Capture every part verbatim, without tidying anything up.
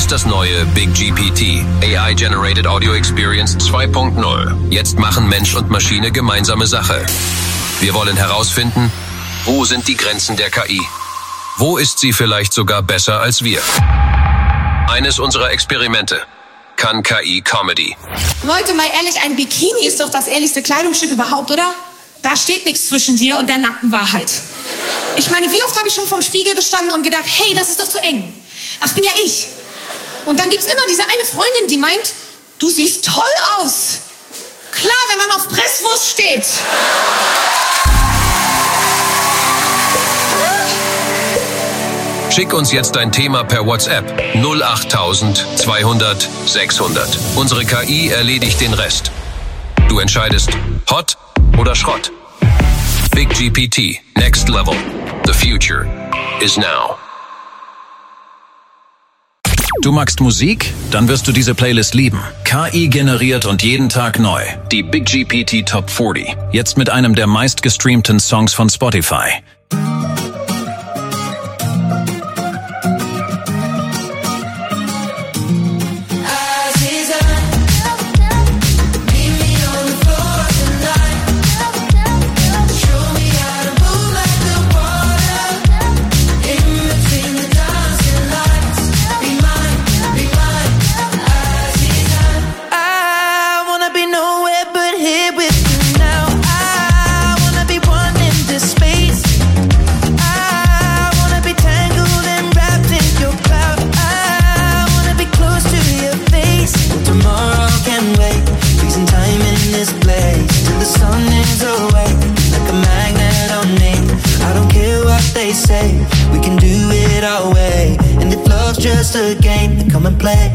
ist das neue Big G P T, A I-Generated Audio Experience zwei Punkt null. Jetzt machen Mensch und Maschine gemeinsame Sache. Wir wollen herausfinden, wo sind die Grenzen der K I? Wo ist sie vielleicht sogar besser als wir? Eines unserer Experimente. Kann K I Comedy? Leute, mal ehrlich, ein Bikini ist doch das ehrlichste Kleidungsstück überhaupt, oder? Da steht nichts zwischen dir und der nackten Wahrheit. Ich meine, wie oft habe ich schon vorm Spiegel gestanden und gedacht, hey, das ist doch zu eng. Das bin ja ich. Und dann gibt's immer diese eine Freundin, die meint, du siehst toll aus. Klar, wenn man auf Presswurst steht. Schick uns jetzt dein Thema per WhatsApp null acht zweihundert sechshundert. Unsere K I erledigt den Rest. Du entscheidest Hot oder Schrott. Big G P T, next level. The future is now. Du magst Musik? Dann wirst du diese Playlist lieben. K I generiert und jeden Tag neu. Die Big G P T Top vierzig. Jetzt mit einem der meistgestreamten Songs von Spotify. We can do it our way, and if love's just a game, then come and play.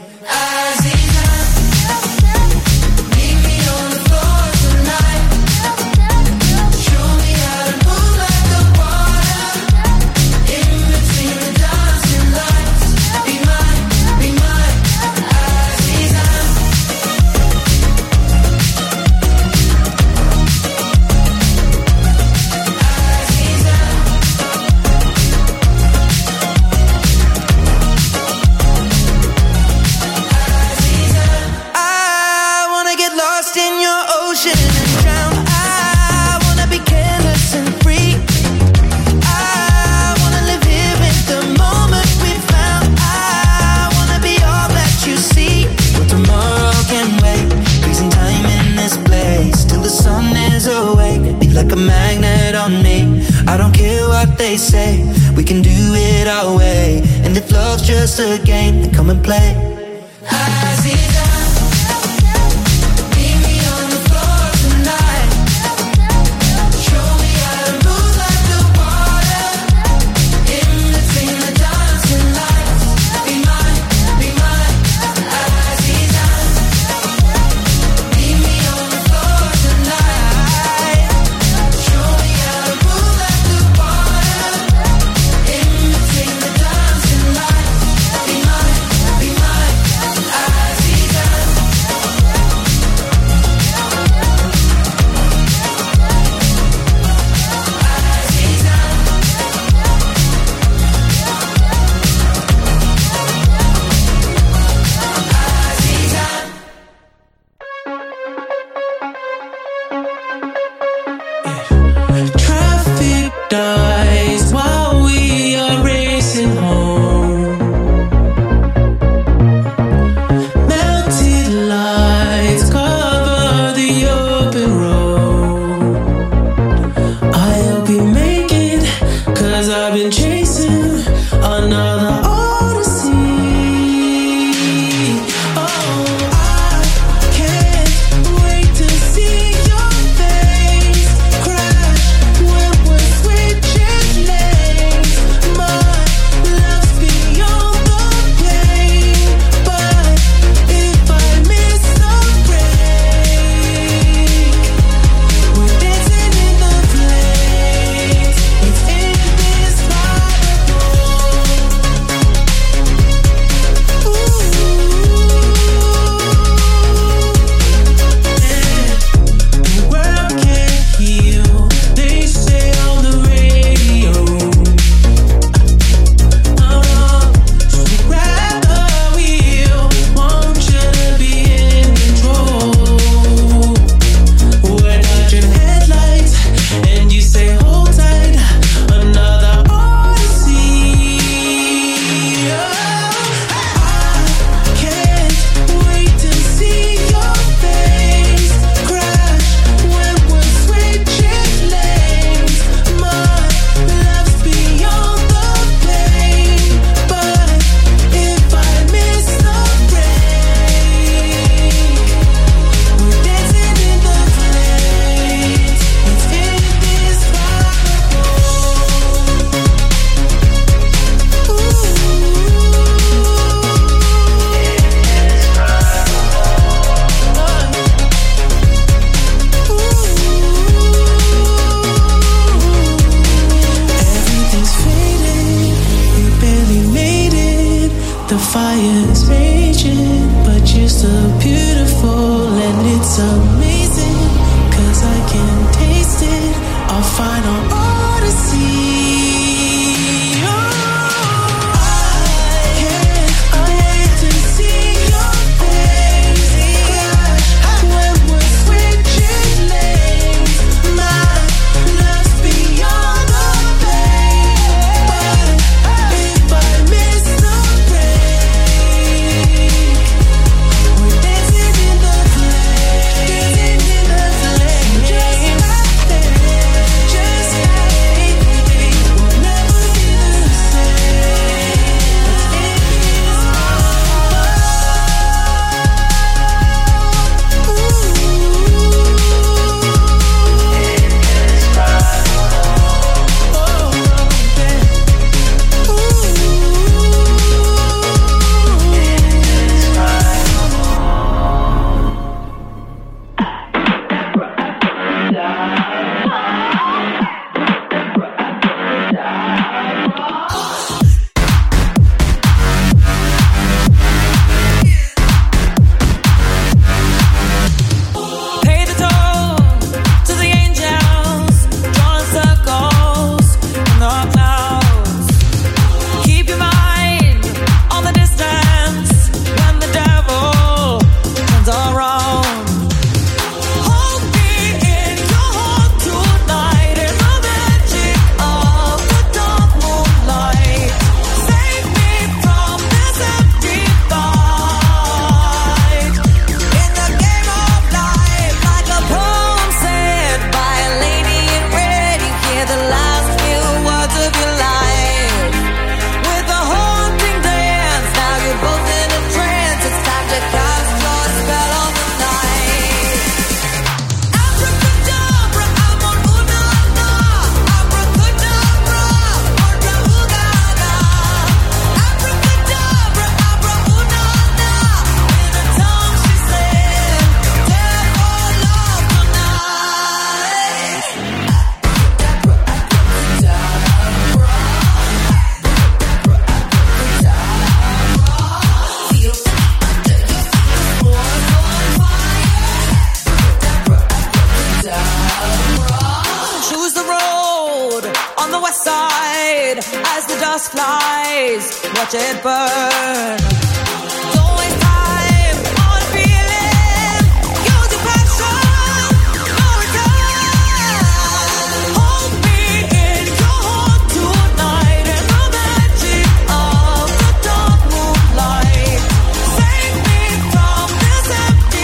Like a magnet on me, I don't care what they say. We can do it our way, and if love's just a game, then come and play. I see that. Switch my side as the dust flies. Watch it burn. Don't waste time on feeling. Use your passion. No return. Hold me in your heart tonight in the magic of the dark moonlight. Save me from this empty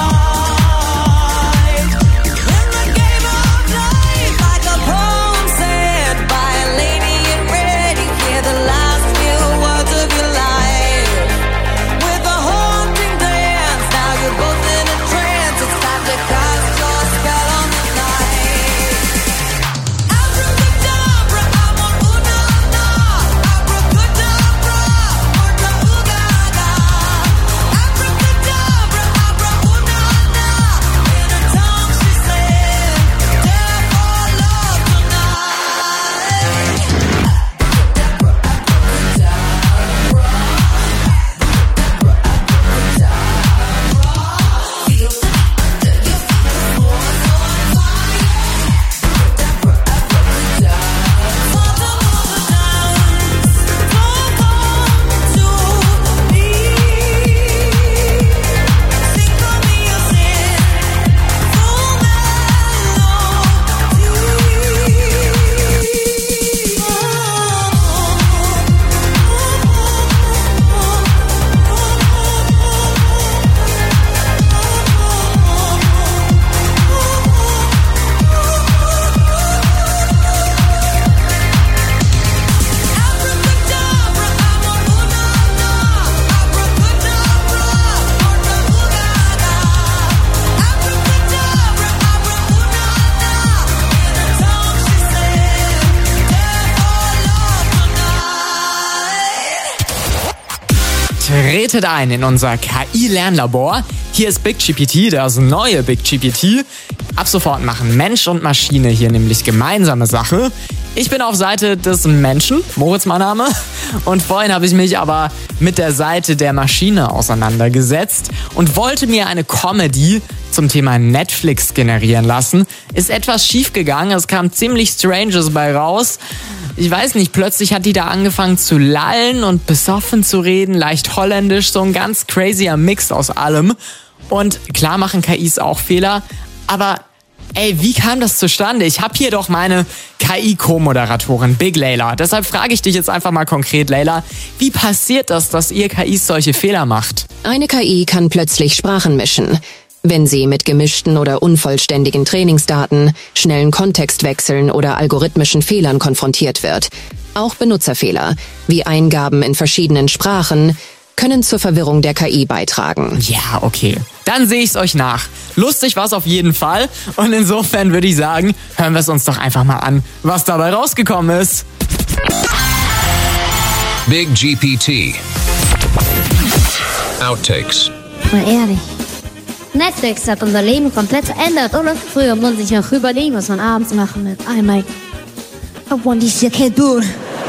fight. In the game of life, like a poem said by a lady in red, you hear the last few words of your life. With a haunting dance, now you're both in a trance. It's time to cast your spell on the night. Abracadabra, I'm on una-na. Abracadabra, orta-ooga-ga. Abracadabra, abra-una-na. In her tongue she said, "Dare for love tonight." Tretet ein in unser K I-Lernlabor. Hier ist Big G P T, das neue Big G P T. Ab sofort machen Mensch und Maschine hier nämlich gemeinsame Sache. Ich bin auf Seite des Menschen, Moritz mein Name. Und vorhin habe ich mich aber mit der Seite der Maschine auseinandergesetzt und wollte mir eine Comedy zum Thema Netflix generieren lassen. Ist etwas schief gegangen, es kam ziemlich Stranges bei raus. Ich weiß nicht, plötzlich hat die da angefangen zu lallen und besoffen zu reden, leicht holländisch, so ein ganz crazyer Mix aus allem. Und klar machen K Is auch Fehler, aber ey, wie kam das zustande? Ich habe hier doch meine K I-Co-Moderatorin Big Layla. Deshalb frage ich dich jetzt einfach mal konkret, Layla, wie passiert das, dass ihr K Is solche Fehler macht? Eine K I kann plötzlich Sprachen mischen. Wenn sie mit gemischten oder unvollständigen Trainingsdaten, schnellen Kontextwechseln oder algorithmischen Fehlern konfrontiert wird. Auch Benutzerfehler, wie Eingaben in verschiedenen Sprachen, können zur Verwirrung der K I beitragen. Ja, okay. Dann sehe ich es euch nach. Lustig war's auf jeden Fall. Und insofern würde ich sagen, hören wir es uns doch einfach mal an, was dabei rausgekommen ist. Big G P T. Outtakes. Mal ehrlich. Netflix hat unser Leben komplett verändert, oder? Früher muss ich noch überlegen, was man abends machen mit einmal. I want this jacket door.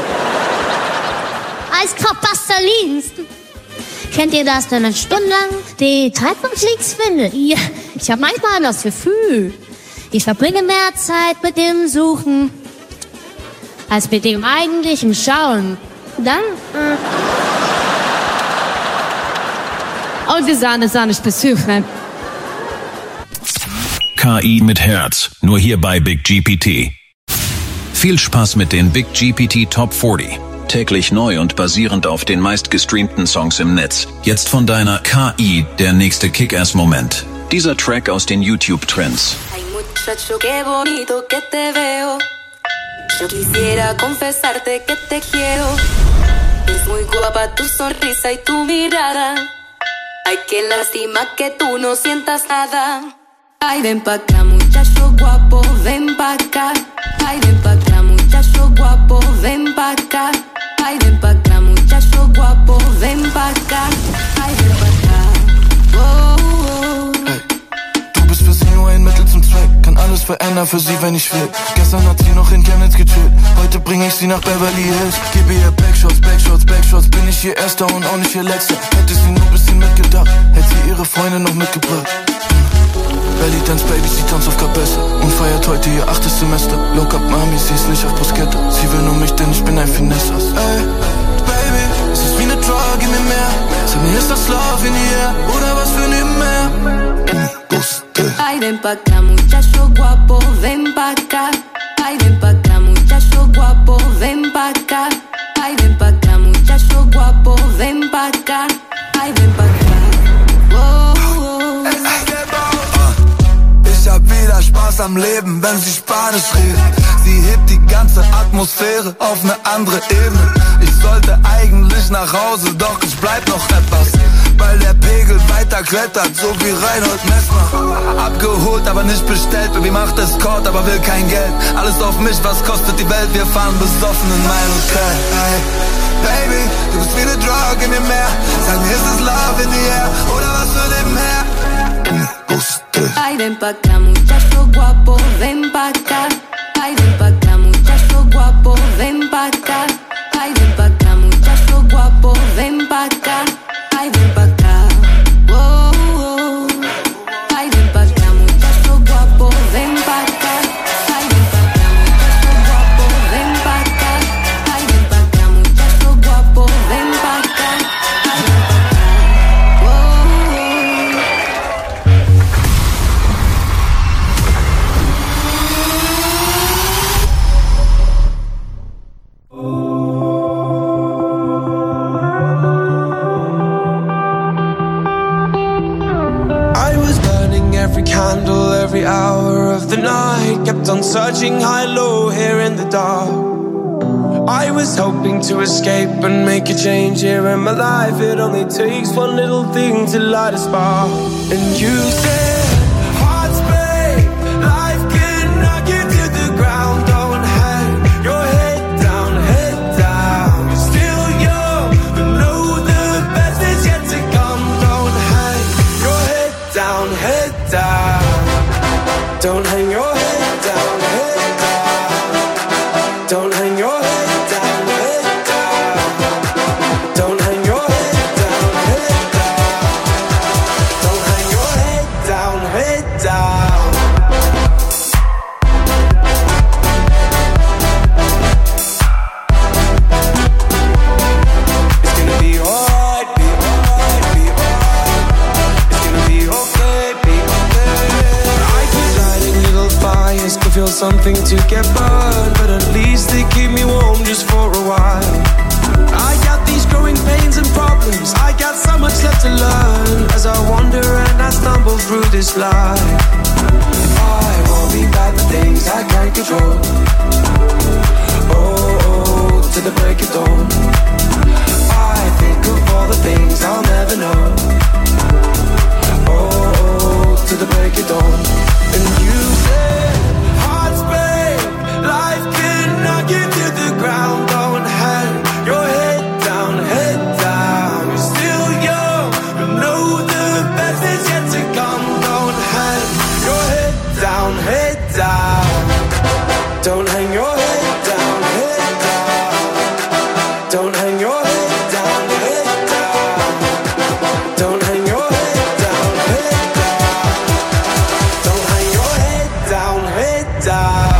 Eiskalt Pastelins. Kennt ihr das, wenn man stundenlang die Treibhausleaks findet? Ja, ich habe manchmal das Gefühl, ich verbringe mehr Zeit mit dem Suchen als mit dem eigentlichen Schauen. Dann, äh Und wir sahen es nicht besuchen. K I mit Herz, nur hier bei Big G P T. Viel Spaß mit den Big G P T Top vierzig. Täglich neu und basierend auf den meistgestreamten Songs im Netz. Jetzt von deiner K I der nächste Kick-Ass-Moment. Dieser Track aus den YouTube-Trends. Ay, muchacho, qué bonito que te veo. Yo quisiera confesarte que te quiero. Es muy guapa tu sonrisa y tu mirada. Ay, qué lástima que tú no sientas nada. Ay, ven pa' acá, muchacho guapo, ven pa' acá. Ay, ven pa' acá, muchacho guapo, ven pa' acá. Ay, ven pa' acá, muchacho guapo, ven pa' acá. Ay, ven pa' acá. Oh, oh. Hey. Du bist für sie nur ein Mittel zum Zweck. Kann alles verändern für sie, wenn ich will. Gestern hat sie noch in Chemnitz gechillt. Heute bring ich sie nach Beverly Hills. Gebe ihr Backshots, Backshots, Backshots. Bin ich ihr Erster und auch nicht ihr Letzter. Hätte sie nur ein bisschen mitgedacht, hätte sie ihre Freunde noch mitgebracht. Belly Dance Baby, sie tanzt auf Kabesse und feiert heute ihr achtes Semester. Look up Mami, sie ist nicht auf Bruschetta. Sie will nur mich, denn ich bin ein Finessers. Ey, Baby, es ist wie ne Drug, gib mir mehr. Sag mir, ist das Love in the air oder was für nebenher? Ay, ven pa' acá, muchacho guapo, ven pa' acá. Ay, ven pa' acá, muchacho guapo, ven pa' acá. Ay, ven pa' acá, muchacho guapo, ven pa' acá. Ay, ven pa' acá. Oh, oh. Ich hab wieder Spaß am Leben, wenn sie Spanisch redet. Sie hebt die ganze Atmosphäre auf ne andere Ebene. Ich sollte eigentlich nach Hause, doch ich bleib noch etwas, weil der Pegel weiter klettert, so wie Reinhold Messner. Abgeholt, aber nicht bestellt, Baby macht Escort, aber will kein Geld. Alles auf mich, was kostet die Welt, wir fahren besoffen in mein Hotel. Hey, Baby, du bist wie ne Drug, gib mir mehr. Sag mir, ist es Love in the air oder was für nebenher? Ay, ven pa' acá, muchacho guapo, ven pa' acá. Ay, ven pa' acá, muchacho guapo, ven pa' acá. Ay, ven pa' acá, muchacho guapo, ven pa' acá. Ay, ven pa' acá. Oh, oh. Ay, ven pa' acá, muchacho guapo, ven pa' acá. Ay, ven pa' acá, muchacho guapo, ven pa' acá. Ay, ven pa' acá, muchacho guapo, ven pa' acá. Ay, ven pa' acá. Oh, oh. Every candle, every hour of the night, kept on searching high, low, here in the dark. I was hoping to escape and make a change here in my life. It only takes one little thing to light a spark. And you said, hearts break, life can knock you to the ground. Don't hang your head down, head down. You're still young, but know the best is yet to come. Don't hang your head down, head down. Don't hang your head down, head down. Don't hang your head down, head down. Don't hang your head down, head down. Don't hang your head down, head down. It's gonna be alright, be alright, be alright. It's gonna be okay, be okay. I keep lighting little fires, could feel something to get burned, but at least they keep me warm just for a while. I got these growing pains and problems, I got so much left to learn as I wander and I stumble through this life. I won't be bad for things I can't control. Oh, oh, to the break of dawn. I think of all the things I'll never know. Oh, oh, to the break of dawn. And you said, hearts break, life can knock you to the ground. Don't hang your head down, head down. You're still young, but know the best is yet to come. Don't hang your head down, head down. Don't hang your head down, head down. Don't hang your head down, head down. Don't hang your head down, head down. Don't hang your head down, head down.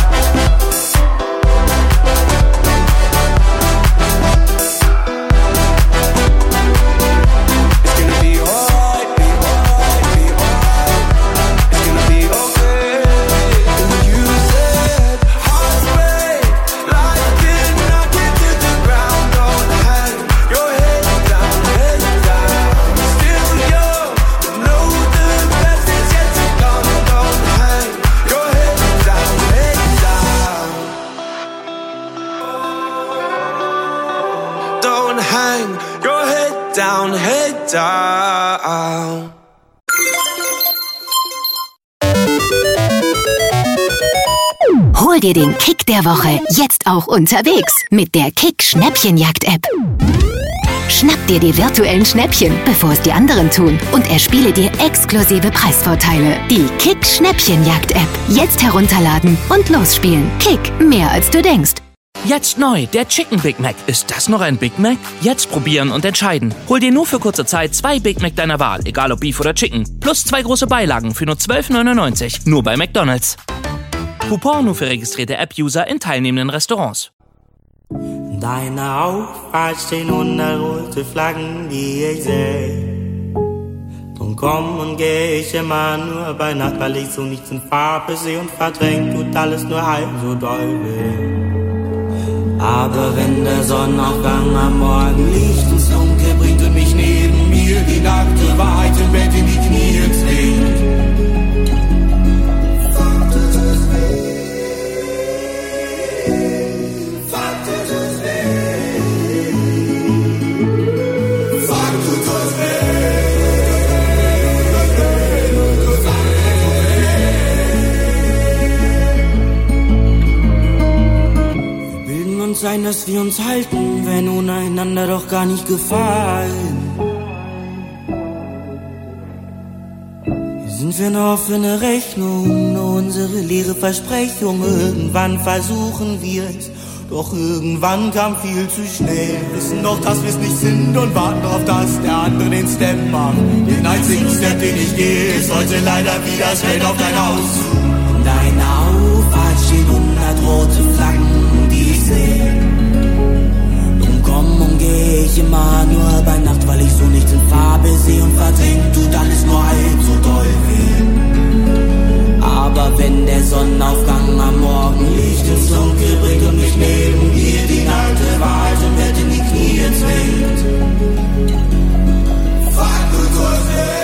It's gonna be alright, be alright, be alright. It's gonna be okay. And you said, hearts break, life can knock you to the ground. Don't hang your head down, head down. Still young, but know the best is yet to come. Don't hang your head down, head down. Don't hang your head down, head down. Hol dir den Kick der Woche jetzt auch unterwegs mit der Kick Schnäppchenjagd-App. Schnapp dir die virtuellen Schnäppchen, bevor es die anderen tun, und erspiele dir exklusive Preisvorteile. Die Kick Schnäppchenjagd-App. Jetzt herunterladen und losspielen. Kick, mehr als du denkst. Jetzt neu, der Chicken Big Mac. Ist das noch ein Big Mac? Jetzt probieren und entscheiden. Hol dir nur für kurze Zeit zwei Big Mac deiner Wahl, egal ob Beef oder Chicken. Plus zwei große Beilagen für nur zwölf neunundneunzig. Nur bei McDonald's. Coupon nur für registrierte App-User in teilnehmenden Restaurants. Deine Auffahrt stehen rote Flaggen, die ich seh. Drum komm und geh ich immer nur bei Nacht, weil ich so nichts in Farbe seh und verdrängt tut alles nur halb so doll weh. Aber wenn der Sonnenaufgang am Morgen Licht ins Dunkel bringt und mich neben mir die nackte Wahrheit im Bett in die Knie zwingt. Sein, dass wir uns halten, wenn ohne einander doch gar nicht gefallen. Sind wir eine offene Rechnung, nur unsere leere Versprechung. Irgendwann versuchen wir es, doch irgendwann kam viel zu schnell. Wissen doch, dass wir es nicht sind und warten darauf, dass der andere den Step macht. Den einzigen Step, den ich gehe, ist heute leider wieder straight auf dein Haus. In deiner Auffahrt stehen hundert rote Flaggen, die ich sehe. Drum komm und geh ich immer nur bei Nacht, weil ich so nichts in Farbe sehe und verdrängt tut alles nur halb so doll weh. Aber wenn der Sonnenaufgang am Morgen Licht ins Dunkel bringt und mich neben dir die nackte Wahrheit im Bett in die Knie zwingt. Fuck, du tust weh.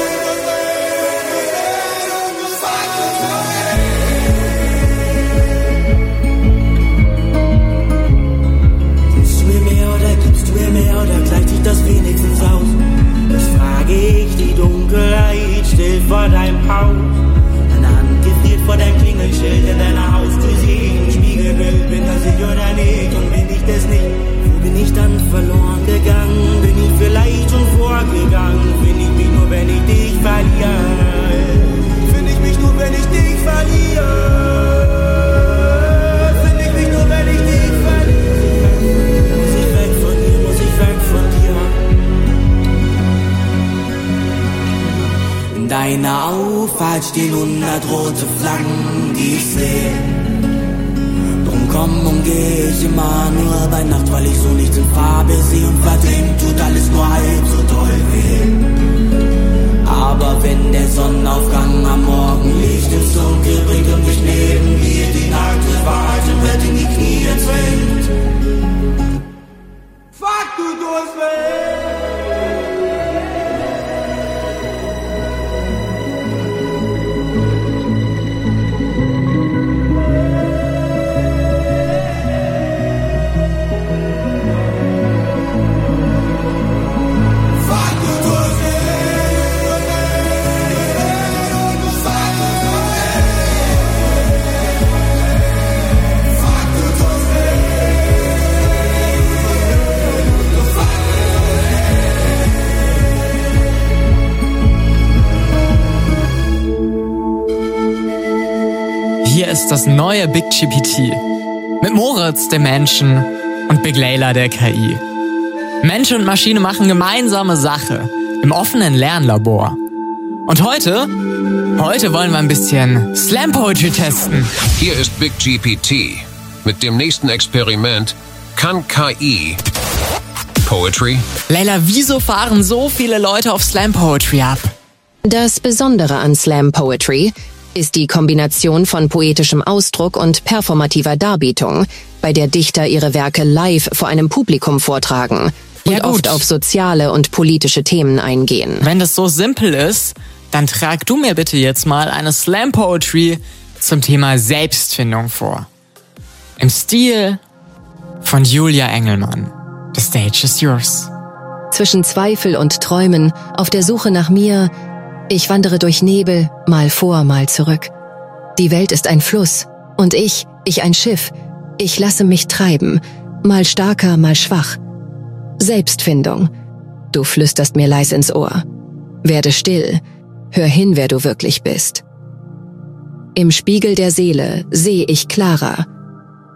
Oder gleicht sich das wenigstens aus? Das frage ich, die Dunkelheit still vor deinem Haus. Deine Hand gefriert vor deinem Klingelschild in deiner Haustür. Sieh ein Spiegelbild, bin das ich oder nicht? Und bin ich das nicht? Wo bin ich dann verloren gegangen? Bin ich vielleicht schon vorgegangen? Find ich mich nur, wenn ich dich verliere? Find ich mich nur, wenn ich dich verliere? Find ich mich nur, wenn ich dich verliere? In deiner Auffahrt stehen hundert rote Flaggen, die ich sehe. Drum komm und geh ich immer nur bei Nacht, weil ich so nichts in Farbe sehe und verdrängt tut alles nur halb so doll weh. Aber wenn der Sonnenaufgang am Morgen Licht ins Dunkel bringt und mich neben dir die nackte Wahrheit im Bett in die Knie zwingt. Fuck, du tust weh. Hier ist das neue Big G P T. Mit Moritz, dem Menschen, und Big Layla, der K I. Mensch und Maschine machen gemeinsame Sache im offenen Lernlabor. Und heute, heute wollen wir ein bisschen Slam Poetry testen. Hier ist Big G P T. Mit dem nächsten Experiment kann K I Poetry? Layla, wieso fahren so viele Leute auf Slam Poetry ab? Das Besondere an Slam Poetry ist die Kombination von poetischem Ausdruck und performativer Darbietung, bei der Dichter ihre Werke live vor einem Publikum vortragen und ja, oft auf soziale und politische Themen eingehen. Wenn das so simpel ist, dann trag du mir bitte jetzt mal eine Slam Poetry zum Thema Selbstfindung vor. Im Stil von Julia Engelmann. The stage is yours. Zwischen Zweifel und Träumen, auf der Suche nach mir, ich wandere durch Nebel, mal vor, mal zurück. Die Welt ist ein Fluss und ich, ich ein Schiff. Ich lasse mich treiben, mal starker, mal schwach. Selbstfindung. Du flüsterst mir leis ins Ohr. Werde still, hör hin, wer du wirklich bist. Im Spiegel der Seele sehe ich klarer.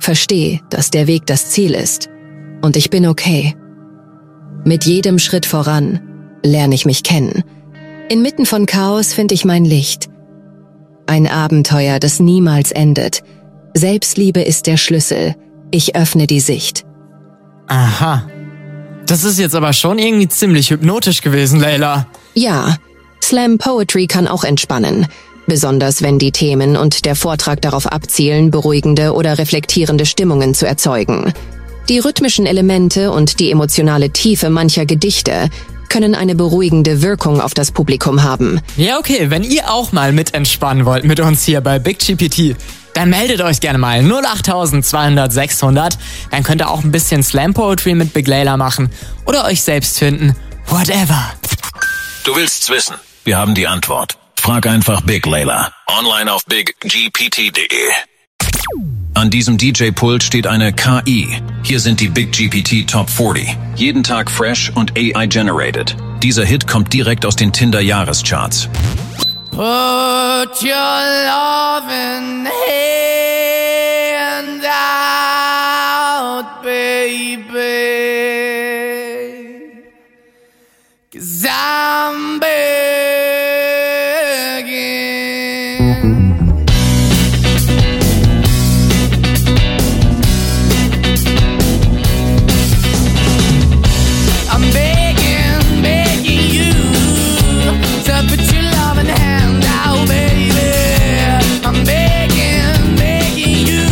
Versteh, dass der Weg das Ziel ist. Und ich bin okay. Mit jedem Schritt voran lerne ich mich kennen. Inmitten von Chaos finde ich mein Licht. Ein Abenteuer, das niemals endet. Selbstliebe ist der Schlüssel. Ich öffne die Sicht. Aha. Das ist jetzt aber schon irgendwie ziemlich hypnotisch gewesen, Layla. Ja, Slam Poetry kann auch entspannen. Besonders wenn die Themen und der Vortrag darauf abzielen, beruhigende oder reflektierende Stimmungen zu erzeugen. Die rhythmischen Elemente und die emotionale Tiefe mancher Gedichte können eine beruhigende Wirkung auf das Publikum haben. Ja, okay, wenn ihr auch mal mit entspannen wollt mit uns hier bei Big G P T, dann meldet euch gerne mal null acht zweihundert sechshundert. Dann könnt ihr auch ein bisschen Slam Poetry mit Big Layla machen oder euch selbst finden. Whatever. Du willst's wissen? Wir haben die Antwort. Frag einfach Big Layla. Online auf big g p t punkt d e. An diesem D J-Pult steht eine K I. Hier sind die Big G P T Top vierzig. Jeden Tag fresh und A I-generated. Dieser Hit kommt direkt aus den Tinder-Jahrescharts. Put your loving hand out, baby, 'cause I'm begging. I'm begging, begging you to put your loving hand out, baby. I'm begging, begging you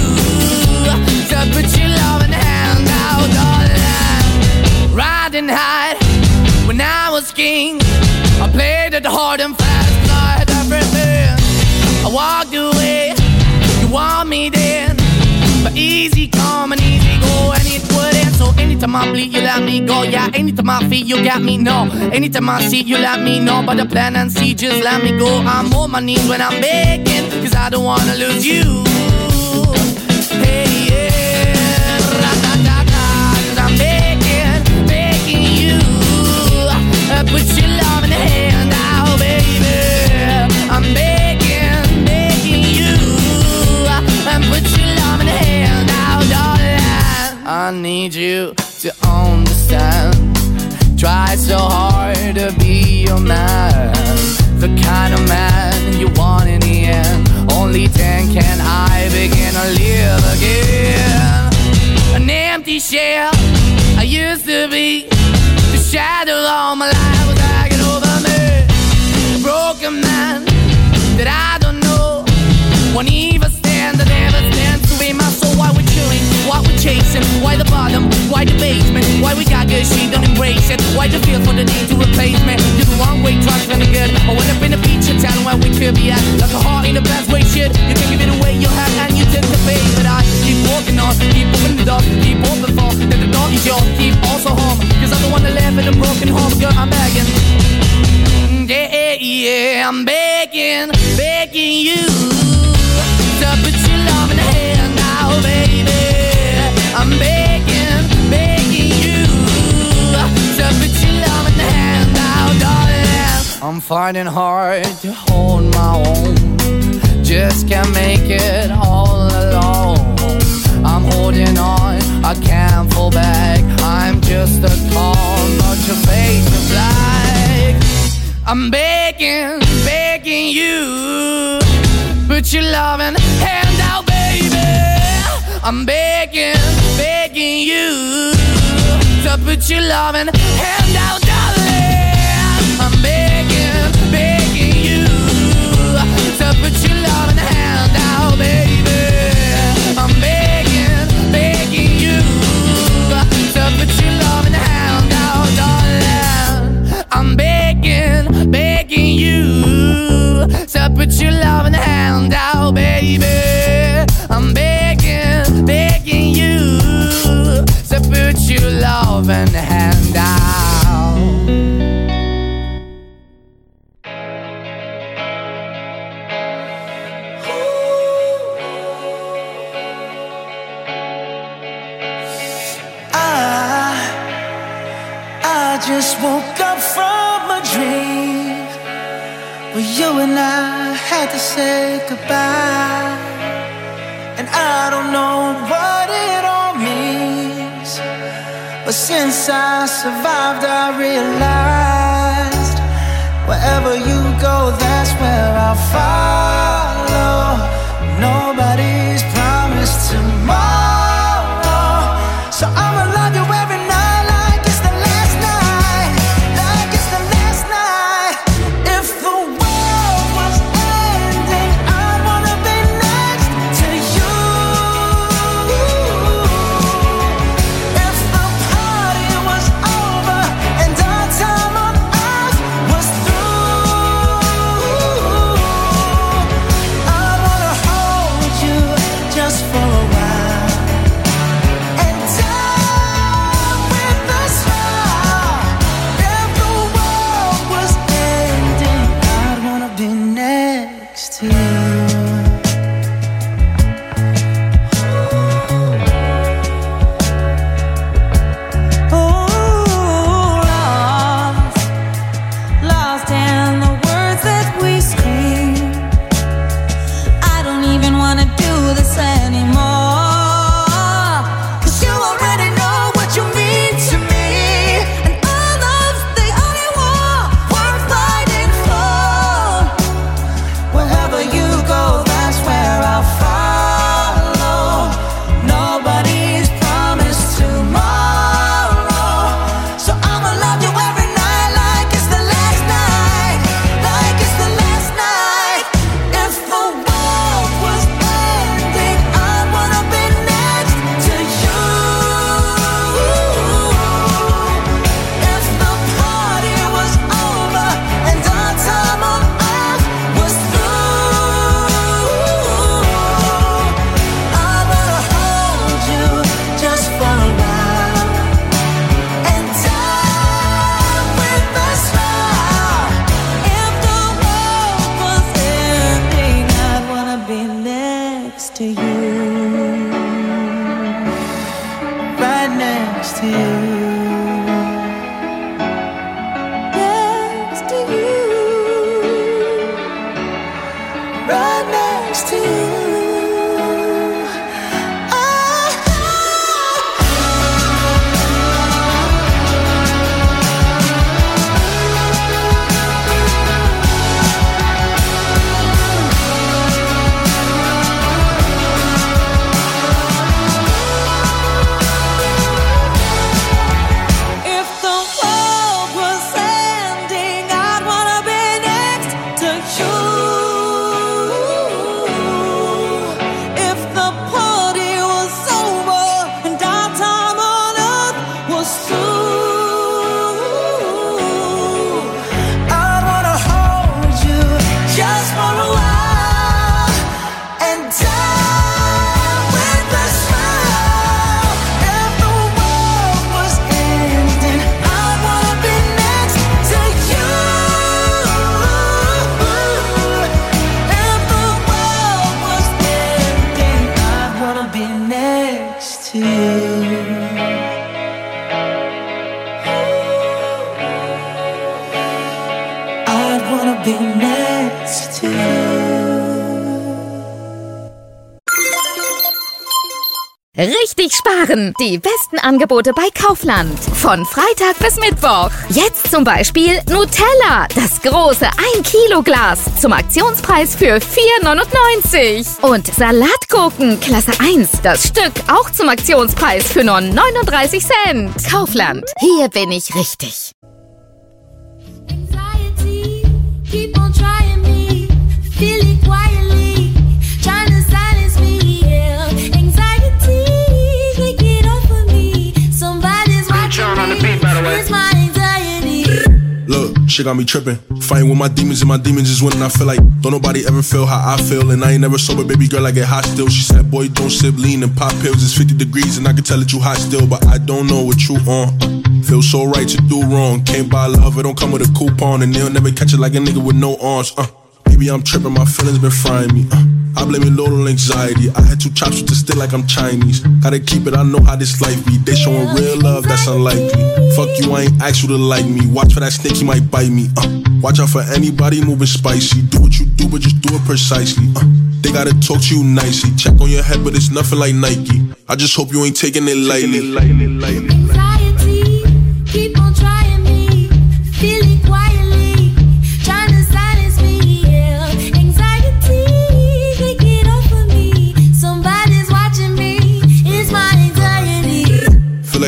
to put your loving hand out, darling. Riding high when I was king, I played it hard and fast, 'cause I had everything. I walked away, you want me then, but easy come and easy go, and it wouldn't. So anytime I bleed, you let me go. Yeah, anytime I feel, you got me, no. Anytime I see, you let me know. But the plan and see, just let me go. I'm on my knees when I'm begging, 'cause I don't wanna lose you. Hey, yeah, ra-da-da-da, 'cause I'm begging, begging you. Uh, put your love in the hand out, baby. I'm begging, begging you. Uh, and put your love in the hand out, darling. I need you to understand. Try so hard to be your man, the kind of man you want in the end. Only then can I begin to live again. An empty shell I used to be, the shadow all my life was hanging over me. A broken man that I don't know, won't even stand, that never stands to be my soul. Why we chewing, why we chasing, why the bottom, why the basement, why we got good, she don't embrace it, why the feel for the need to replace me. You're the wrong way, trying to be good. I went up in a feature town where we could be at, like a heart in the best way, shit. You can give it away, you have, and you tend to pay. But I keep walking on, keep opening the door, keep open for, that the door is yours, keep also home, 'cause I'm the one that live in a broken home, girl, I'm begging. Yeah, yeah, I'm begging, begging you to put your love in the hand now, baby. I'm begging, begging you to put your love in the hand now, darling. I'm finding hard to hold my own, just can't make it all alone. I'm holding on, I can't fall back. I'm just a call, not your face of black. I'm begging, begging you, put your loving hand out, baby. I'm begging, begging you to put your loving hand out, darling. I'm begging, begging you to put your loving hand out, baby. I'm begging, begging you to put your loving hand out, darling. I'm begging, begging you to put your loving hand out, baby. I'm begging, begging you to put your loving hand out. I, I just woke up from a dream where you and I had to say goodbye. And I don't know what since I survived, I realized wherever you go, that's where I'll follow. Nobody's promised tomorrow, so I'ma love you every night like it's the last night, like it's the last night. If the world was ending, I'd wanna be next to you. If the party was over and our time on earth was through, I wanna hold you just for a while and die with a smile. If the world was ending, I'd wanna be next to you. Lost, lost in the words that we scream. I don't even wanna do this anymore, 'cause you already know what you mean to me, and all love's the only war worth fighting for. Wherever you go, that's where I'll follow. Nobody's promised tomorrow, so I'ma love you every night like it's the last night, like it's the last night. If the world was ending, I wanna be next to you. If the party was over and our time on earth was through, I wanna hold you just for a while and die with a smile. If the world was ending, I'd wanna be next to you, right next to you, next to you, right next to you. If the world was ending, I'd wanna be next to you. If the party was over and our time on earth was through, I'd wanna hold you just for a while and die with a smile. If the world was ending, I'd wanna be next to you. If the world was ending, I'd wanna be next to you. I'd wanna be next to you. Richtig sparen! Die besten Angebote bei Kaufland. Von Freitag bis Mittwoch. Jetzt zum Beispiel Nutella. Das große ein Kilo Glas. Zum Aktionspreis für vier neunundneunzig. Und Salatgurken Klasse eins. Das Stück auch zum Aktionspreis für nur neununddreißig Cent. Kaufland. Hier bin ich richtig. Keep on trying me, feel it quietly, trying to silence me, yeah. Anxiety, take it off of me. Somebody's watching me, it's my anxiety. Look, shit got me tripping. Fighting with my demons, and my demons is winning. I feel like don't nobody ever feel how I feel, and I ain't never sober, baby girl. I get hot still. She said, boy, don't sip lean and pop pills. It's fifty degrees, and I can tell that you hot still, but I don't know what you on. Feel so right to do wrong. Can't buy love, it don't come with a coupon, and they'll never catch it like a nigga with no arms. Uh, maybe I'm tripping, my feelings been frying me. Uh, I blame it low on anxiety. I had two chops with the stick like I'm Chinese. Gotta keep it, I know how this life be. They showing real love, that's unlikely. Fuck you, I ain't asked you to like me. Watch for that snake, he might bite me. Uh, watch out for anybody moving spicy. Do what you do, but just do it precisely. Uh, they gotta talk to you nicely. Check on your head, but it's nothing like Nike. I just hope you ain't taking it lightly. Anxiety.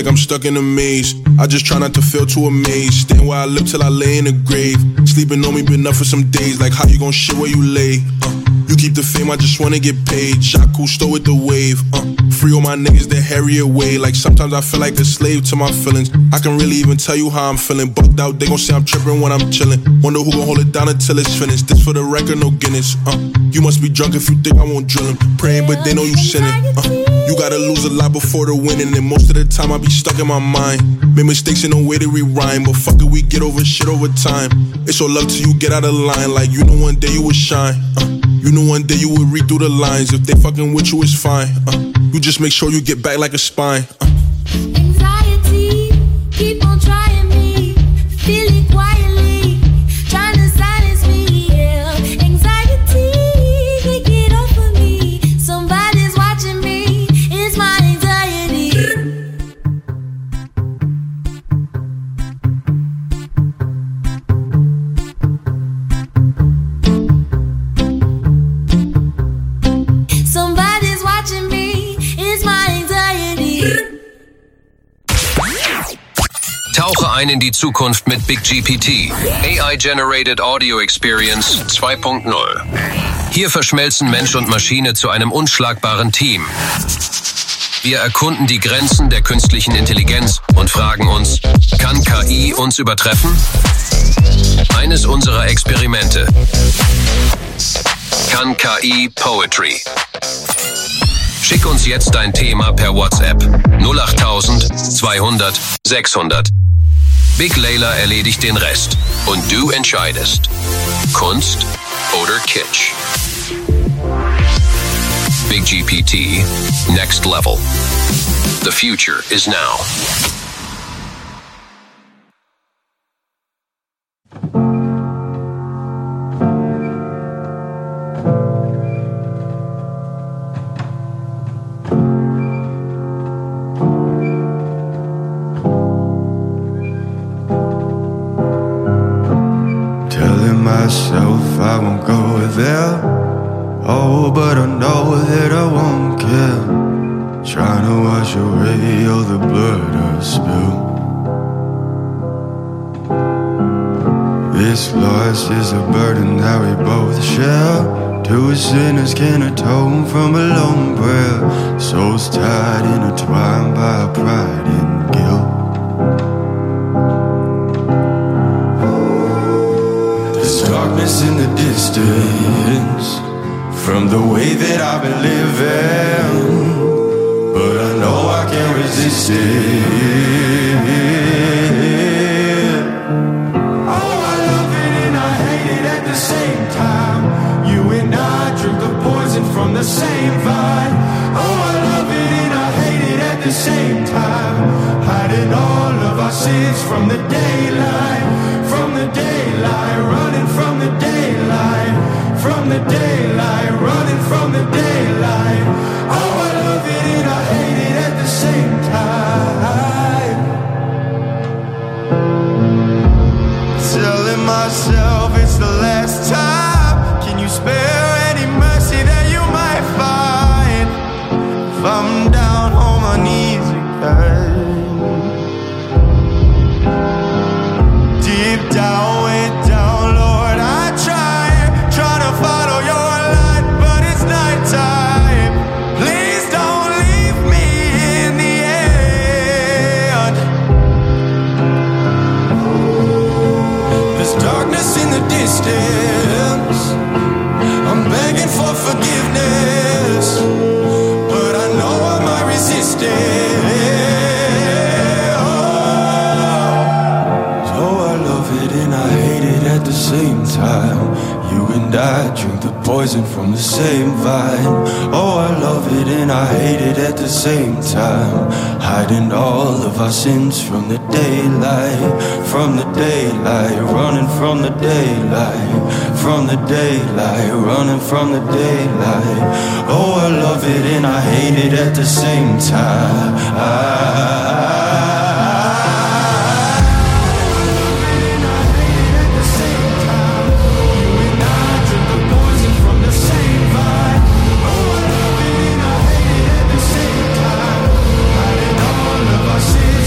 like I'm stuck in a maze. I just try not to feel too amazed. Staying where I live till I lay in a grave. Sleeping on me been up for some days. Like how you gon' shit where you lay? Uh, you keep the fame, I just wanna get paid. Shot Cousteau with the wave. Uh, free all my niggas that harry away. Like sometimes I feel like a slave to my feelings. I can really even tell you how I'm feeling. Bugged out, they gon' say I'm tripping when I'm chillin'. Wonder who gon' hold it down until it's finished. This for the record, no Guinness. Uh, you must be drunk if you think I won't drill him. Praying, but they know you sinning. Uh, you gotta lose a lot before the winning. And most of the time I be stuck in my mind. Made mistakes in no way to rewind. But fuck it, we get over shit over time. It's all love till you get out of line. Like you know one day you would shine. Uh, you know one day you would read through the lines. If they fucking with you, it's fine. Uh, you just make sure you get back like a spine. Uh. Anxiety, keep on trying me. Feel it quietly, trying to silence me. Yeah. Anxiety, can't get off of me. Somebody's watching me. It's my anxiety. Somebody's watching me. It's my anxiety. Tauche ein in die Zukunft mit Big G P T. A I-Generated Audio Experience zwei Punkt null. Hier verschmelzen Mensch und Maschine zu einem unschlagbaren Team. Wir erkunden die Grenzen der künstlichen Intelligenz und fragen uns, kann K I uns übertreffen? Eines unserer Experimente. Kann K I Poetry? Schick uns jetzt dein Thema per WhatsApp null acht zweihundert sechshundert. Big Layla erledigt den Rest und du entscheidest. Kunst oder Kitsch? Big G P T, next level. The future is now. Myself, I won't go there. Oh, but I know that I won't care. Trying to wash away all the blood I've spilled. This loss is a burden that we both share. Two sinners can atone from a lone prayer. Souls tied, intertwined by pride and guilt. Darkness in the distance from the way that I've been living, but I know I can't resist it. Oh, I love it and I hate it at the same time. You and I drink the poison from the same vine. Oh, I love it and I hate it at the same time. Hiding all of our sins from the daylight, from the daylight, running from the daylight, from the daylight, running from the daylight. Oh, I love it and I hate it at the same time. Telling myself it's the last time. Can you spare any mercy that you might find? If I'm down on my knees again, deep down, way down, Lord, I try, try to follow your light, but it's nighttime. Please don't leave me in the end. There's darkness in the distance. I'm begging for forgiveness, but I know I might resist it. At the same time, you and I drink the poison from the same vine. Oh, I love it and I hate it at the same time. Hiding all of our sins from the daylight, from the daylight, running from the daylight, from the daylight, running from the daylight. Oh, I love it and I hate it at the same time. I Sins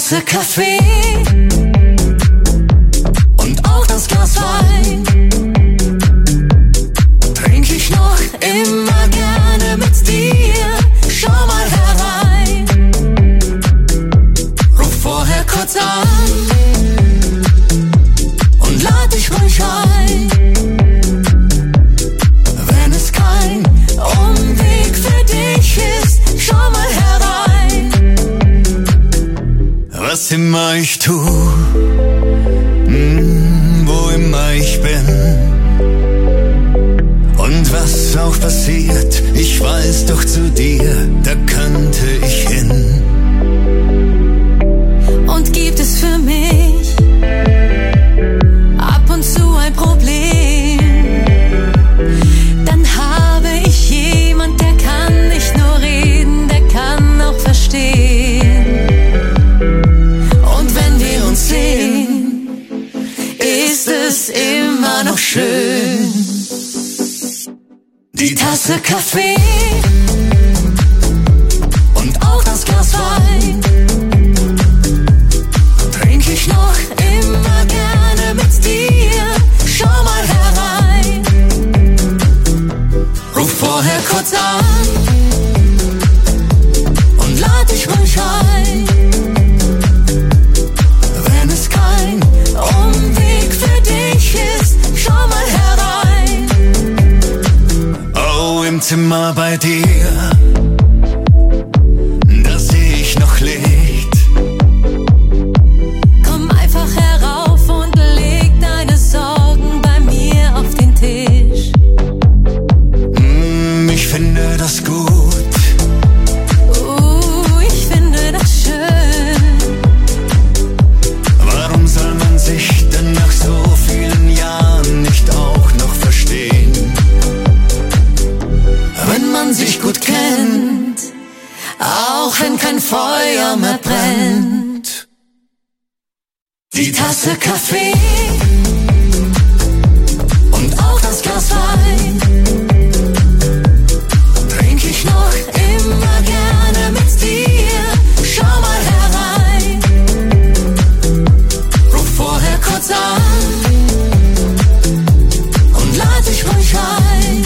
Tasse Kaffee und auch das Glas Wein trink ich noch immer gerne mit dir. Schau mal herein, ruf vorher kurz an und lad dich ruhig ein. Wenn es kein Umweg für dich ist, schau mal herein. Was immer ich tu, mm, wo immer ich bin und was auch passiert, ich weiß doch zu dir, da könnte ich hin. Und gibt es für mich ab und zu ein Problem, dann habe ich jemand, der kann nicht nur reden, der kann auch verstehen. Und wenn wir uns sehen, ist es immer noch schön. Die Tasse Kaffee und auch das Glas Wein trink ich noch immer gerne mit dir. Schau mal herein, ruf vorher kurz an und lad dich ruhig ein. Wenn es kein Umweg für dich ist, schau mal herein. Oh, im Zimmer bei dir, da seh ich noch Licht. Komm einfach herauf und leg deine Sorgen bei mir auf den Tisch. Mm, ich finde das gut. Uh, ich finde das schön. Warum soll man sich denn nach so vielen Jahren nicht auch noch verstehen? Wenn man sich gut kennt, auch wenn kein Feuer mehr brennt. Die Tasse Kaffee und auch das Glas Wein trink ich noch immer gerne mit dir. Schau mal herein, ruf vorher kurz an und lad dich ruhig ein.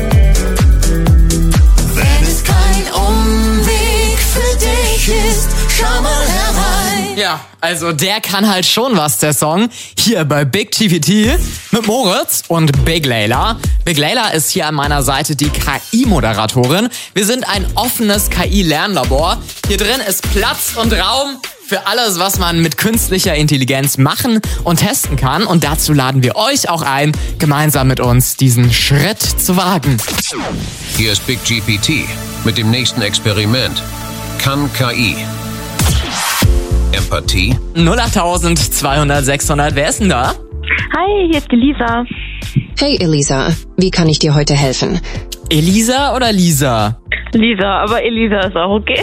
Wenn es kein Umweg für dich ist, schau mal herein. Ja, also der kann halt schon was, der Song. Hier bei Big G P T mit Moritz und Big Layla. Big Layla ist hier an meiner Seite die K I-Moderatorin. Wir sind ein offenes K I-Lernlabor. Hier drin ist Platz und Raum für alles, was man mit künstlicher Intelligenz machen und testen kann. Und dazu laden wir euch auch ein, gemeinsam mit uns diesen Schritt zu wagen. Hier ist Big G P T mit dem nächsten Experiment. Kann K I Empathie? null acht zweihundert sechshundert, wer ist denn da? Hi, hier ist Elisa. Hey Elisa, wie kann ich dir heute helfen? Elisa oder Lisa? Lisa, aber Elisa ist auch okay.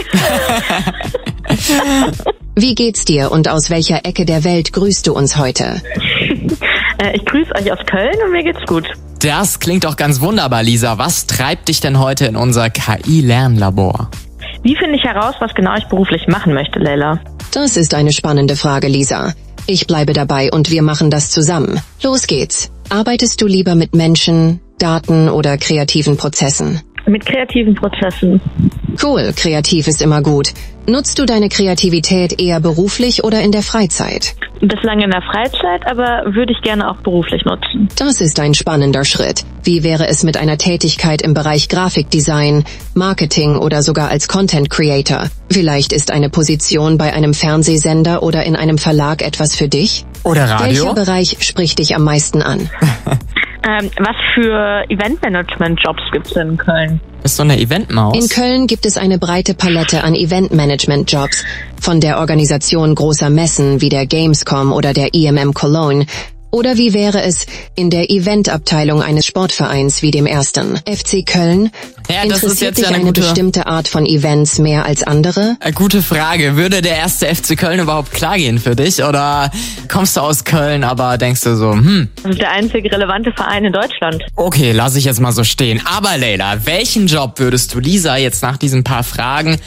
Wie geht's dir und aus welcher Ecke der Welt grüßt du uns heute? äh, ich grüße euch aus Köln und mir geht's gut. Das klingt doch ganz wunderbar, Lisa. Was treibt dich denn heute in unser K I-Lernlabor? Wie finde ich heraus, was genau ich beruflich machen möchte, Leila? Das ist eine spannende Frage, Lisa. Ich bleibe dabei und wir machen das zusammen. Los geht's. Arbeitest du lieber mit Menschen, Daten oder kreativen Prozessen? Mit kreativen Prozessen. Cool, kreativ ist immer gut. Nutzt du deine Kreativität eher beruflich oder in der Freizeit? Bislang in der Freizeit, aber würde ich gerne auch beruflich nutzen. Das ist ein spannender Schritt. Wie wäre es mit einer Tätigkeit im Bereich Grafikdesign, Marketing oder sogar als Content Creator? Vielleicht ist eine Position bei einem Fernsehsender oder in einem Verlag etwas für dich? Oder Radio? Welcher Bereich spricht dich am meisten an? ähm, was für Eventmanagement-Jobs gibt es denn in Köln? Ist so eine Eventmaus? In Köln gibt es eine breite Palette an Eventmanagement-Jobs, von der Organisation großer Messen wie der Gamescom oder der I M M Cologne. Oder wie wäre es in der Eventabteilung eines Sportvereins wie dem ersten F C Köln? Ja, das ist jetzt Interessiert dich ja eine eine gute, bestimmte Art von Events mehr als andere? Eine gute Frage. Würde der erste F C Köln überhaupt klar gehen für dich? Oder kommst du aus Köln, aber denkst du so, hm? Das ist der einzige relevante Verein in Deutschland. Okay, lass ich jetzt mal so stehen. Aber Leila, welchen Job würdest du Lisa jetzt nach diesen paar Fragen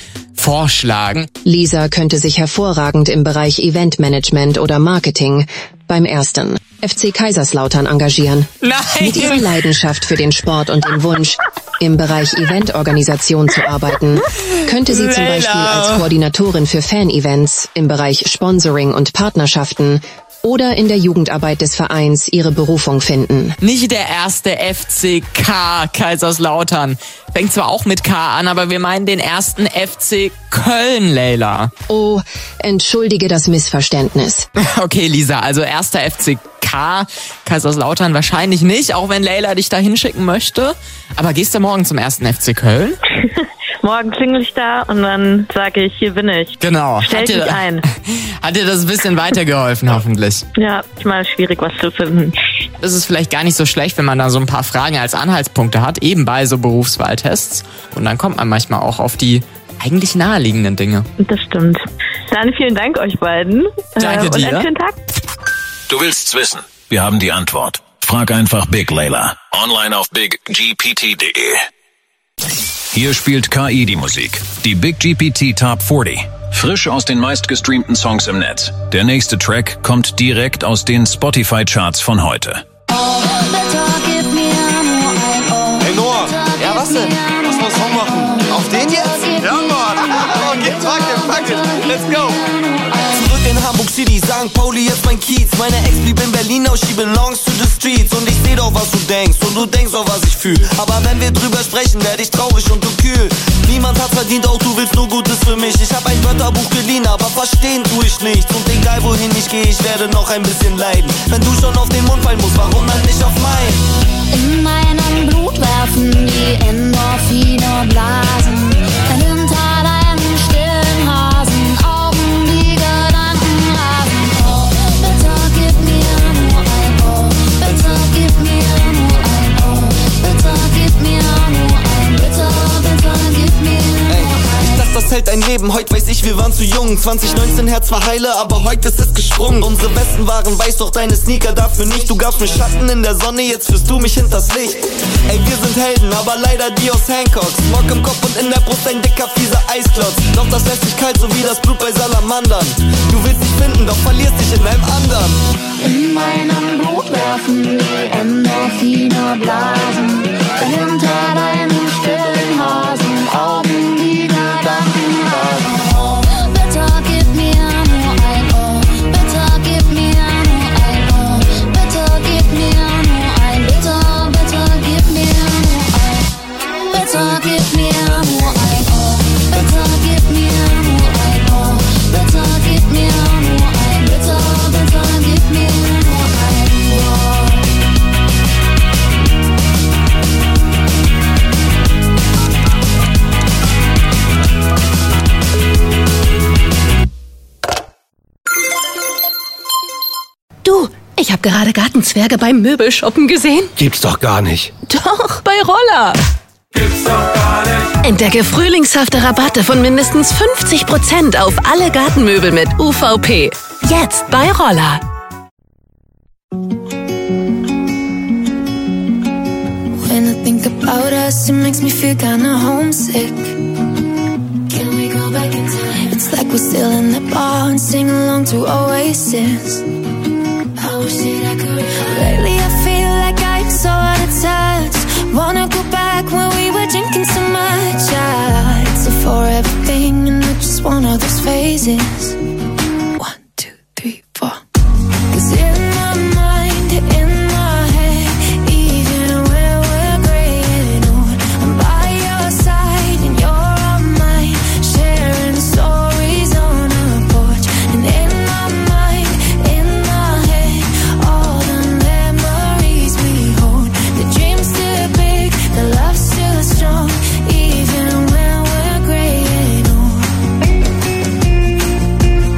vorschlagen? Lisa könnte sich hervorragend im Bereich Eventmanagement oder Marketing beim ersten F C Kaiserslautern engagieren. Nein! Mit ihrer Leidenschaft für den Sport und dem Wunsch, im Bereich Eventorganisation zu arbeiten, könnte sie zum Leila. Beispiel als Koordinatorin für Fan-Events im Bereich Sponsoring und Partnerschaften oder in der Jugendarbeit des Vereins ihre Berufung finden. Nicht der erste F C K Kaiserslautern. Fängt zwar auch mit K an, aber wir meinen den ersten F C Köln, Leila. Oh, entschuldige das Missverständnis. Okay, Lisa, also erster F C K Kaiserslautern wahrscheinlich nicht, auch wenn Leila dich da hinschicken möchte. Aber gehst du morgen zum ersten F C Köln? Morgen klingel ich da und dann sage ich, hier bin ich. Genau. Stell Hat dich dir, ein. Hat dir das ein bisschen weitergeholfen, hoffentlich? Ja, ist mal schwierig, was zu finden. Das ist vielleicht gar nicht so schlecht, wenn man da so ein paar Fragen als Anhaltspunkte hat, eben bei so Berufswahltests. Und dann kommt man manchmal auch auf die eigentlich naheliegenden Dinge. Das stimmt. Dann vielen Dank euch beiden. Danke äh, und dir. einen schönen Tag. Du willst's wissen? Wir haben die Antwort. Frag einfach Big Leila. Online auf big g p t punkt d e. Hier spielt K I die Musik. Die Big G P T Top vierzig. Frisch aus den meistgestreamten Songs im Netz. Der nächste Track kommt direkt aus den Spotify-Charts von heute. Hey Noah, ja was denn? Lass mal einen Song machen. Auf den jetzt? Ja Mann. Okay, fuck it, fuck it. Let's go. Zurück in Hamburg City, Sankt Pauli ist mein Kiez. Meine Ex blieb in Berlin, now she belongs to the streets. Und ich seh doch, was du denkst und du denkst auch, was ich fühl. Aber wenn wir drüber sprechen, werd ich traurig und du kühl. Niemand hat verdient, auch du willst nur Gutes für mich. Ich hab ein Wörterbuch geliehen, aber verstehen tu ich nichts. Und egal wohin ich geh, ich werde noch ein bisschen leiden. Wenn du schon auf den Mund fallen musst, warum dann nicht auf meinen? In meinem Blut werfen die Endorphine Blasen. Hinter deinen stillen Hasen Augen die Gedanken rasen. Oh, bitte gib mir nur ein Oh, bitte gib mir nur ein Oh, bitte gib mir nur ein Bitte, bitte gib mir nur ein. Das, das hält ein Leben, heute weiß ich, wir waren zu jung. zwanzig neunzehn Herz war heile, aber heute ist es gesprungen. Unsere Westen waren weiß, doch deine Sneaker dafür nicht. Du gabst mir Schatten in der Sonne, jetzt führst du mich hinters Licht. Ey, wir sind Helden, aber leider die aus Hancock. Smog im Kopf und in der Brust ein dicker, fieser Eisklotz. Doch das lässt dich kalt, so wie das Blut bei Salamandern. Du willst dich finden, doch verlierst dich in einem anderen. In meinem Blut werfen die Endorphine Blasen. Hinter deinen stillen Hasen Augen die Gedanken rasen. Oh, bitte gib mir nur ein Oh, bitte gib mir nur ein Oh, bitte gib mir nur ein Bitte, bitte gib mir nur ein Bitte gib mir nur ein Oh, bitte gib mir nur ein Oh, bitte gib mir nur ein Bitte, bitte gib mir nur ein Oh. Du, ich habe gerade Gartenzwerge beim Möbelshoppen gesehen. Gibt's doch gar nicht. Doch, bei Roller. Gibt's doch gar nicht. Entdecke frühlingshafte Rabatte von mindestens fünfzig Prozent auf alle Gartenmöbel mit U V P. Jetzt bei Roller. When I think about us, it makes me feel kinda homesick. Can we go back in time? It's like we're still in the bar and sing along to Oasis. I wish that I could. Lately I feel like I'm so out of touch. Wanna go back when we were drinking so much. Yeah, it's a forever thing and not just one of those phases. One, two, three, four. 'Cause in my mind, in my head, even when we're graying old, I'm by your side and you're on mine, sharing stories on a porch. And in my mind, in my head, all the memories we hold. The dream's still big, the love's still strong, even when we're graying old.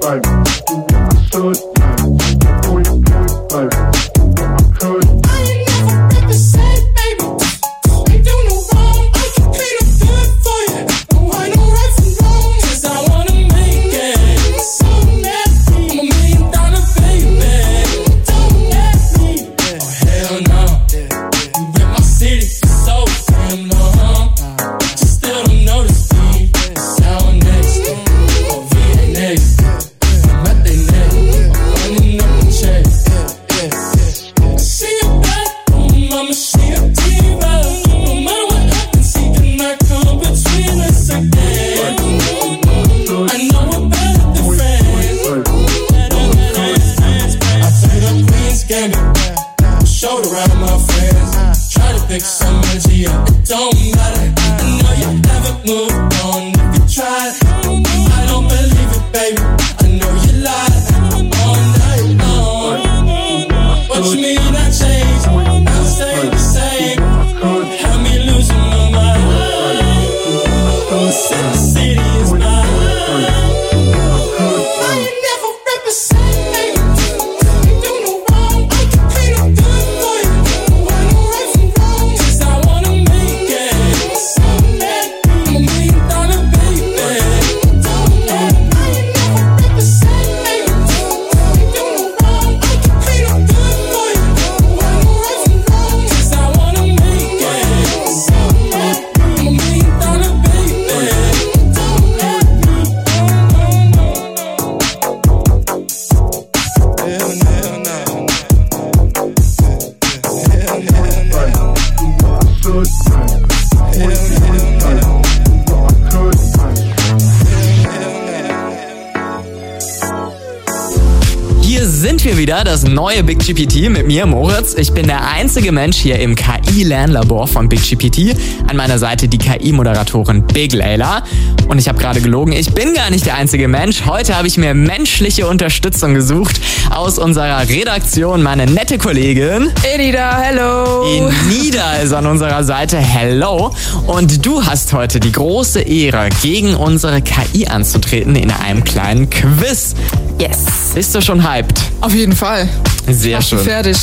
Wieder das neue Big G P T mit mir, Moritz. Ich bin der einzige Mensch hier im K I-Lernlabor von Big G P T. An meiner Seite die K I-Moderatorin Big Layla. Und ich habe gerade gelogen, ich bin gar nicht der einzige Mensch. Heute habe ich mir menschliche Unterstützung gesucht aus unserer Redaktion. Meine nette Kollegin Enida, hello. Enida ist an unserer Seite, hello. Und du hast heute die große Ehre, gegen unsere K I anzutreten in einem kleinen Quiz. Yes. Bist du schon hyped? Auf jeden Fall. Sehr schön. Fertig.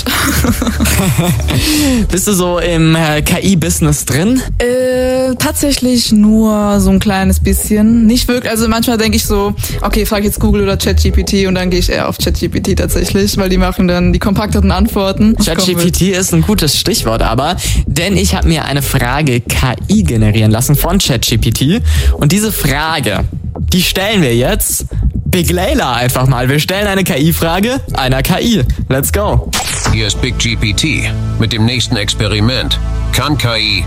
Bist du so im äh, K I-Business drin? Äh, tatsächlich nur so ein kleines bisschen. Nicht wirklich, also manchmal denke ich so, okay, frage jetzt Google oder ChatGPT und dann gehe ich eher auf ChatGPT tatsächlich, weil die machen dann die kompakteren Antworten. ChatGPT ist ein gutes Stichwort aber, denn ich habe mir eine Frage K I generieren lassen von ChatGPT und diese Frage, die stellen wir jetzt Big Layla einfach mal. Wir stellen eine K I-Frage einer K I. Let's go. Hier ist Big G P T mit dem nächsten Experiment. Kann K I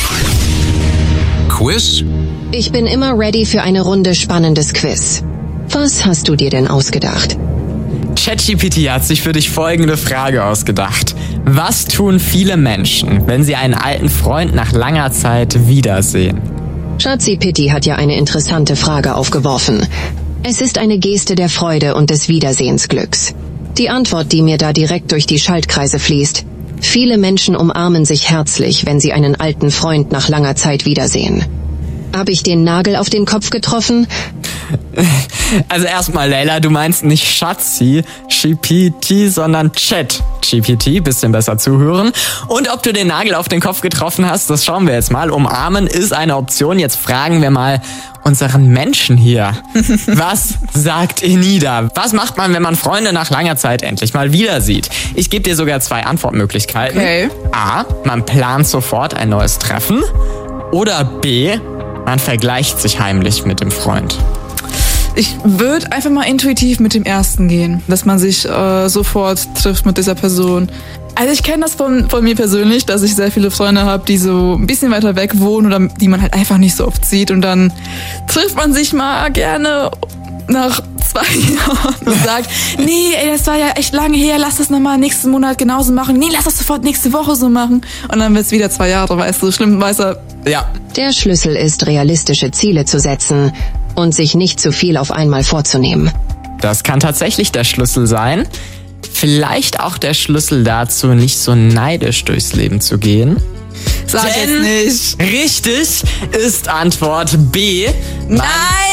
Quiz? Ich bin immer ready für eine Runde spannendes Quiz. Was hast du dir denn ausgedacht? ChatGPT hat sich für dich folgende Frage ausgedacht. Was tun viele Menschen, wenn sie einen alten Freund nach langer Zeit wiedersehen? ChatGPT hat ja eine interessante Frage aufgeworfen. Es ist eine Geste der Freude und des Wiedersehensglücks. Die Antwort, die mir da direkt durch die Schaltkreise fließt: Viele Menschen umarmen sich herzlich, wenn sie einen alten Freund nach langer Zeit wiedersehen. Habe ich den Nagel auf den Kopf getroffen? Also erstmal, Layla, du meinst nicht Schatzi, G P T, sondern Chat-G P T. Bisschen besser zuhören. Und ob du den Nagel auf den Kopf getroffen hast, das schauen wir jetzt mal. Umarmen ist eine Option. Jetzt fragen wir mal unseren Menschen hier. Was sagt Enida? Was macht man, wenn man Freunde nach langer Zeit endlich mal wieder sieht? Ich gebe dir sogar zwei Antwortmöglichkeiten. Okay. A, man plant sofort ein neues Treffen. Oder B, man vergleicht sich heimlich mit dem Freund. Ich würde einfach mal intuitiv mit dem ersten gehen, dass man sich äh, sofort trifft mit dieser Person. Also ich kenne das von, von mir persönlich, dass ich sehr viele Freunde habe, die so ein bisschen weiter weg wohnen oder die man halt einfach nicht so oft sieht. Und dann trifft man sich mal gerne nach zwei Jahren und sagt, nee, ey, das war ja echt lange her, lass das nochmal nächsten Monat genauso machen. Nee, lass das sofort nächste Woche so machen. Und dann wird's wieder zwei Jahre, weißt du, schlimm, weißt du. Ja. Der Schlüssel ist, realistische Ziele zu setzen und sich nicht zu viel auf einmal vorzunehmen. Das kann tatsächlich der Schlüssel sein. Vielleicht auch der Schlüssel dazu, nicht so neidisch durchs Leben zu gehen. Sag Denn jetzt nicht. Richtig ist Antwort B. Nein!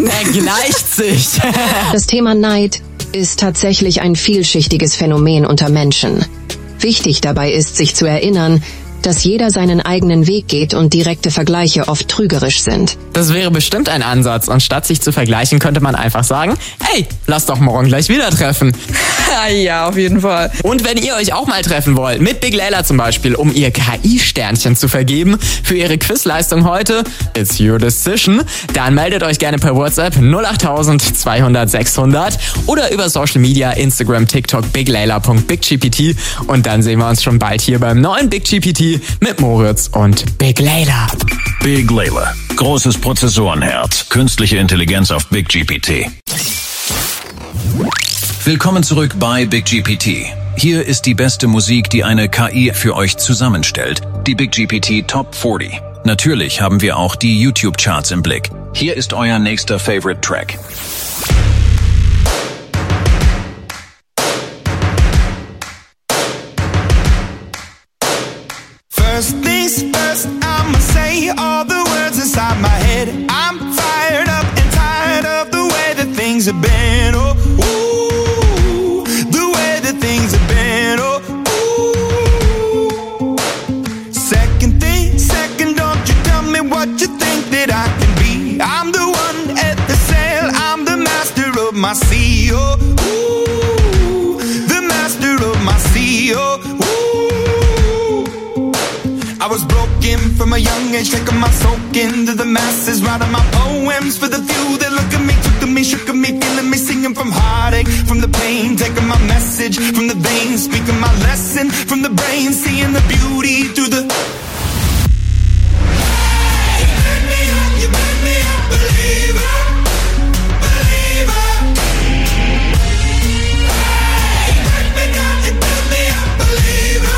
Er gleicht sich. Das Thema Neid ist tatsächlich ein vielschichtiges Phänomen unter Menschen. Wichtig dabei ist, sich zu erinnern, dass jeder seinen eigenen Weg geht und direkte Vergleiche oft trügerisch sind. Das wäre bestimmt ein Ansatz und statt sich zu vergleichen, könnte man einfach sagen, hey, lass doch morgen gleich wieder treffen. Ja, auf jeden Fall. Und wenn ihr euch auch mal treffen wollt, mit Big Layla zum Beispiel, um ihr K I-Sternchen zu vergeben für ihre Quizleistung heute, it's your decision, dann meldet euch gerne per WhatsApp null acht zweihundert sechshundert oder über Social Media, Instagram, TikTok, biglayla punkt biggpt und dann sehen wir uns schon bald hier beim neuen Big G P T mit Moritz und Big Layla. Big Layla. Großes Prozessorenherz. Künstliche Intelligenz auf Big G P T. Willkommen zurück bei Big G P T. Hier ist die beste Musik, die eine K I für euch zusammenstellt. Die Big G P T Top vierzig. Natürlich haben wir auch die YouTube-Charts im Blick. Hier ist euer nächster Favorite Track. First things first, I'ma say all the words inside my head. I'm fired up and tired of the way that things have been. Oh, ooh, the way that things have been. Oh, ooh. Second thing, second, don't you tell me what you think that I can be. I'm the one at the sail, I'm the master of my sea. Oh, ooh, the master of my sea. Oh, I was broken from a young age, taking my soak into the masses, writing my poems for the few that look at me, took at me, shook at me, feeling me, singing from heartache, from the pain, taking my message from the veins, speaking my lesson from the brain, seeing the beauty through the... Hey, you make me up, you make me a believer, believer. Hey, you break me down, you build me up, believer.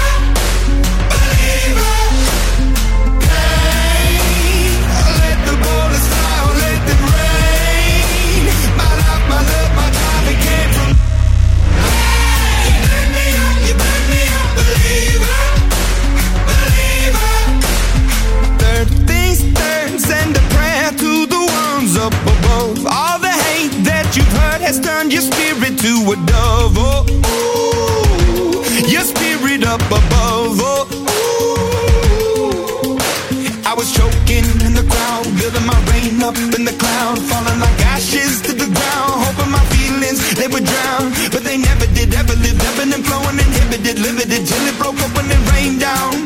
Up above, all the hate that you've heard has turned your spirit to a dove. Oh, ooh, your spirit up above. Oh, ooh. I was choking in the crowd, building my rain up in the cloud, falling like ashes to the ground, hoping my feelings they would drown, but they never did. Ever lived, ebbing and flowing, inhibited, limited till it broke up when it rained down.